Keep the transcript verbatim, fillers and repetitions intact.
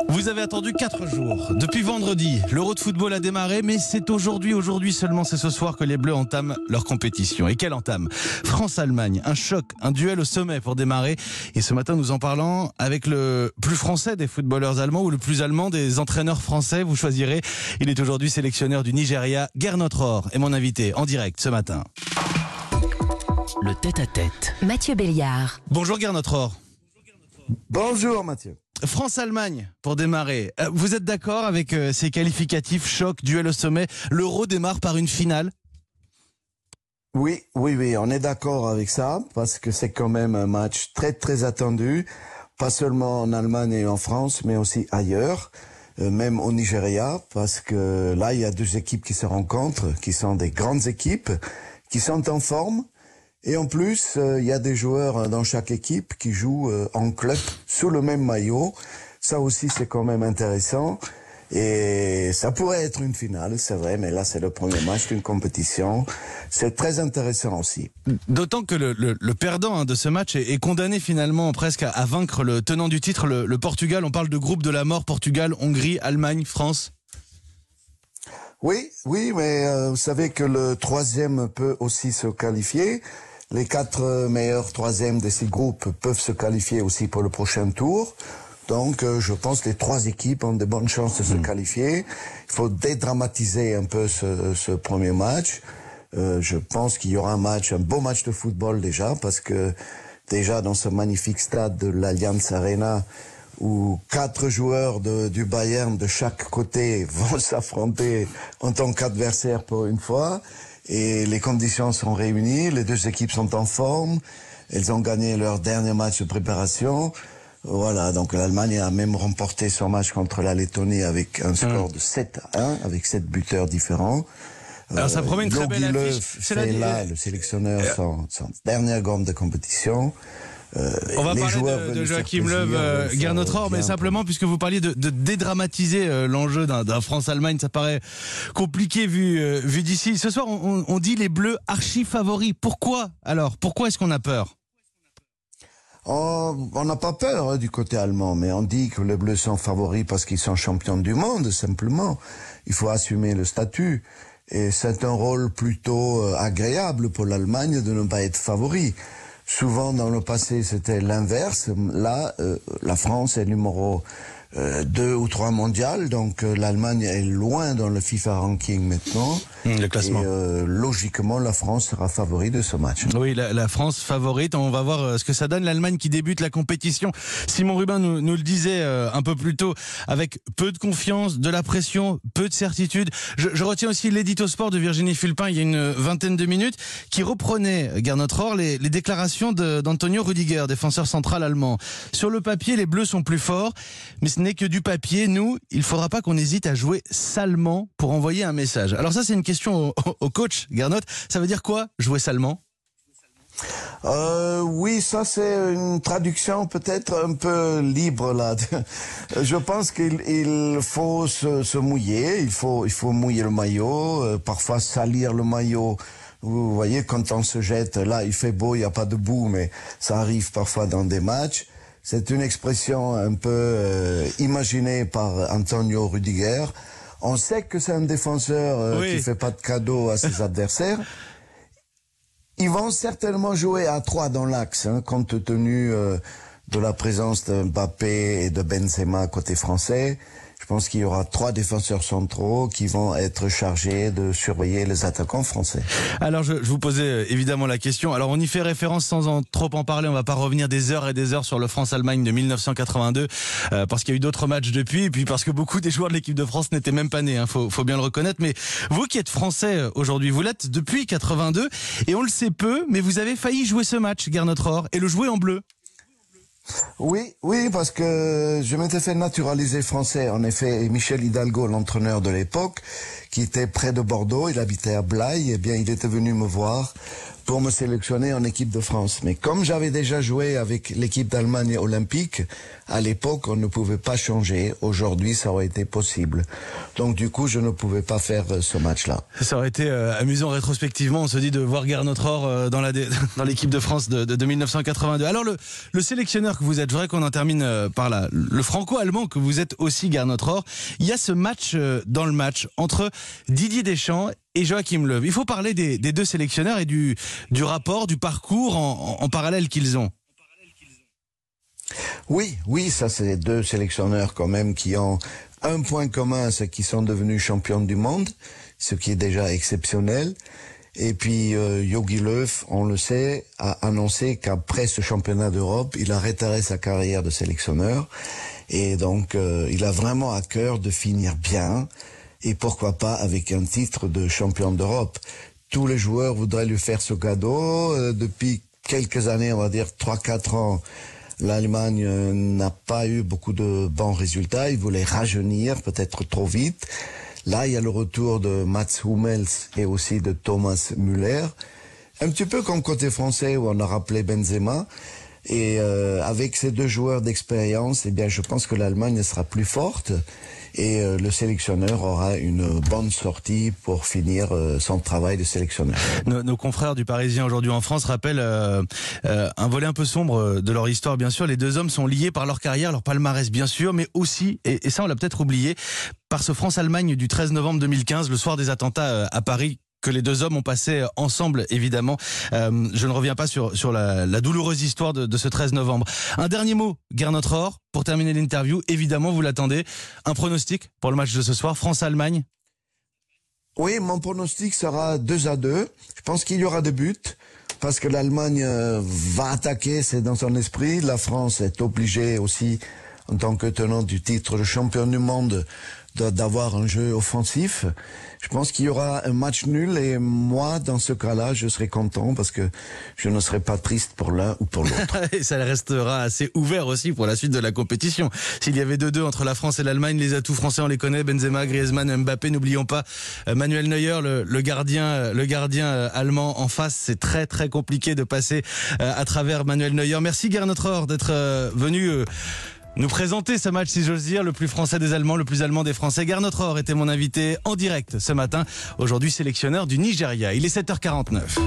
Vous avez attendu quatre jours. Depuis vendredi, l'Euro de football a démarré, mais c'est aujourd'hui, aujourd'hui seulement, c'est ce soir que les Bleus entament leur compétition. Et quelle entame ? France-Allemagne, un choc, un duel au sommet pour démarrer. Et ce matin, nous en parlons avec le plus français des footballeurs allemands ou le plus allemand des entraîneurs français. Vous choisirez. Il est aujourd'hui sélectionneur du Nigeria. Gernot Rohr est mon invité en direct ce matin. Le tête-à-tête. Mathieu Béliard. Bonjour Gernot Rohr. Bonjour Mathieu. France-Allemagne pour démarrer. Vous êtes d'accord avec ces qualificatifs choc, duel au sommet ? L'Euro démarre par une finale ? Oui, oui, oui, on est d'accord avec ça parce que c'est quand même un match très très attendu, pas seulement en Allemagne et en France, mais aussi ailleurs, euh, même au Nigeria, parce que là il y a deux équipes qui se rencontrent, qui sont des grandes équipes, qui sont en forme. Et en plus, il euh, y a des joueurs dans chaque équipe qui jouent euh, en club sous le même maillot. Ça aussi, c'est quand même intéressant. Et ça pourrait être une finale, c'est vrai, mais là, c'est le premier match d'une compétition. C'est très intéressant aussi. D'autant que le, le, le perdant hein, de ce match est, est condamné finalement presque à, à vaincre le tenant du titre, le, le Portugal. On parle de groupe de la mort, Portugal, Hongrie, Allemagne, France. Oui, oui, mais euh, vous savez que le troisième peut aussi se qualifier. Les quatre meilleurs troisièmes de ces groupes peuvent se qualifier aussi pour le prochain tour. Donc, euh, je pense que les trois équipes ont de bonnes chances de se qualifier. Il faut dédramatiser un peu ce, ce premier match. Euh, je pense qu'il y aura un match, un beau match de football déjà, parce que déjà dans ce magnifique stade de l'Allianz Arena, où quatre joueurs de, du Bayern de chaque côté vont s'affronter en tant qu'adversaires pour une fois. Et les conditions sont réunies, les deux équipes sont en forme, elles ont gagné leur dernier match de préparation. Voilà, donc l'Allemagne a même remporté son match contre la Lettonie avec un score de sept à un, avec sept buteurs différents. Alors ça promet une très belle affiche. C'est la... là, le sélectionneur, son, son dernière gomme de compétition. Euh, On va parler de, de Joachim Löw, euh, Gernot Rohr, mais simplement puisque vous parliez de, de dédramatiser euh, l'enjeu d'un, d'un France-Allemagne, ça paraît compliqué vu, euh, vu d'ici. Ce soir, on, on dit les Bleus archi favoris. Pourquoi alors ? Pourquoi est-ce qu'on a peur ? Oh, on n'a pas peur hein, du côté allemand, mais on dit que les Bleus sont favoris parce qu'ils sont champions du monde, simplement. Il faut assumer le statut. Et c'est un rôle plutôt euh, agréable pour l'Allemagne de ne pas être favori. Souvent, dans le passé, c'était l'inverse. Là, euh, la France est numéro euh, deux ou trois mondial, donc euh, l'Allemagne est loin dans le FIFA ranking maintenant. Mmh, le classement. Et euh, logiquement, la France sera favori de ce match. Oui, la, la France favorite. On va voir euh, ce que ça donne. L'Allemagne qui débute la compétition. Simon Rubin nous, nous le disait euh, un peu plus tôt, avec peu de confiance, de la pression, peu de certitude. Je, je retiens aussi l'édito sport de Virginie Fulpin il y a une vingtaine de minutes, qui reprenait, Gernot Rohr, les, les déclarations de, d'Antonio Rüdiger, défenseur central allemand. Sur le papier, les Bleus sont plus forts, mais ce n'est que du papier. Nous, il ne faudra pas qu'on hésite à jouer salement pour envoyer un message. Alors ça, c'est une question au, au coach, Gernot. Ça veut dire quoi, jouer salement ? Euh, oui, ça c'est une traduction peut-être un peu libre là. Je pense qu'il il faut se, se mouiller, il faut il faut mouiller le maillot, euh, parfois salir le maillot. Vous voyez, quand on se jette, là il fait beau, il n'y a pas de boue, mais ça arrive parfois dans des matchs. C'est une expression un peu euh, imaginée par Antonio Rüdiger. On sait que c'est un défenseur euh, oui. qui fait pas de cadeaux à ses adversaires. Ils vont certainement jouer à trois dans l'axe, hein, compte tenu euh, de la présence de Mbappé et de Benzema côté français. Je pense qu'il y aura trois défenseurs centraux qui vont être chargés de surveiller les attaquants français. Alors je, je vous posais évidemment la question. Alors on y fait référence sans en trop en parler. On va pas revenir des heures et des heures sur le France-Allemagne de mille neuf cent quatre-vingt-deux euh, parce qu'il y a eu d'autres matchs depuis, et puis parce que beaucoup des joueurs de l'équipe de France n'étaient même pas nés. Hein, faut, faut bien le reconnaître. Mais vous qui êtes français aujourd'hui, vous l'êtes depuis quatre-vingt-deux et on le sait peu, mais vous avez failli jouer ce match, Gernot Rohr, et le jouer en bleu. Oui, oui, parce que je m'étais fait naturaliser français. En effet, Michel Hidalgo, l'entraîneur de l'époque, qui était près de Bordeaux. Il habitait à Blaye. Eh bien, il était venu me voir pour me sélectionner en équipe de France. Mais comme j'avais déjà joué avec l'équipe d'Allemagne olympique, à l'époque, on ne pouvait pas changer. Aujourd'hui, ça aurait été possible. Donc, du coup, je ne pouvais pas faire ce match-là. Ça aurait été euh, amusant rétrospectivement. On se dit de voir Gerd Notre euh, dans la dé... dans l'équipe de France de, de, de mille neuf cent quatre-vingt-deux. Alors, le, le sélectionneur que vous êtes, je voudrais qu'on en termine euh, par là. Le franco-allemand que vous êtes aussi, Gerd Notre, il y a ce match euh, dans le match entre Didier Deschamps et Joachim Löw. Il faut parler des, des deux sélectionneurs et du, du rapport, du parcours en, en, en parallèle qu'ils ont. Oui, oui, ça c'est deux sélectionneurs quand même qui ont un point commun, c'est qu'ils sont devenus champions du monde, ce qui est déjà exceptionnel. Et puis euh, Jogi Löw, on le sait, a annoncé qu'après ce championnat d'Europe, il arrêterait sa carrière de sélectionneur. Et donc euh, il a vraiment à cœur de finir bien. Et pourquoi pas avec un titre de champion d'Europe. Tous les joueurs voudraient lui faire ce cadeau. Euh, depuis quelques années, on va dire trois quatre ans, l'Allemagne euh, n'a pas eu beaucoup de bons résultats. Ils voulaient rajeunir, peut-être trop vite. Là, il y a le retour de Mats Hummels et aussi de Thomas Müller. Un petit peu comme côté français où on a rappelé Benzema. Et euh, avec ces deux joueurs d'expérience, eh bien, je pense que l'Allemagne sera plus forte. Et euh, le sélectionneur aura une bonne sortie pour finir euh, son travail de sélectionneur. Nos, nos confrères du Parisien aujourd'hui en France rappellent euh, euh, un volet un peu sombre de leur histoire, bien sûr. Les deux hommes sont liés par leur carrière, leur palmarès, bien sûr, mais aussi, et, et ça on l'a peut-être oublié, par ce France-Allemagne du treize novembre deux mille quinze, le soir des attentats à Paris, que les deux hommes ont passé ensemble, évidemment. Euh, je ne reviens pas sur, sur la, la douloureuse histoire de, de ce treize novembre. Un dernier mot, Gerd Notre, pour terminer l'interview. Évidemment, vous l'attendez. Un pronostic pour le match de ce soir, France-Allemagne? Oui, mon pronostic sera deux à deux. Je pense qu'il y aura des buts, parce que l'Allemagne va attaquer, c'est dans son esprit. La France est obligée aussi, en tant que tenant du titre de champion du monde, d'avoir un jeu offensif. Je pense qu'il y aura un match nul et moi, dans ce cas-là, je serai content parce que je ne serai pas triste pour l'un ou pour l'autre. Et ça restera assez ouvert aussi pour la suite de la compétition. S'il y avait deux deux entre la France et l'Allemagne, les atouts français, on les connaît. Benzema, Griezmann, Mbappé, n'oublions pas Manuel Neuer, le, le gardien, le gardien allemand en face. C'est très très compliqué de passer à travers Manuel Neuer. Merci Gerd Notre d'être venu nous présenter ce match, si j'ose dire, le plus français des Allemands, le plus allemand des Français. Gerd Notre était mon invité en direct ce matin, aujourd'hui sélectionneur du Nigeria. Il est sept heures quarante-neuf.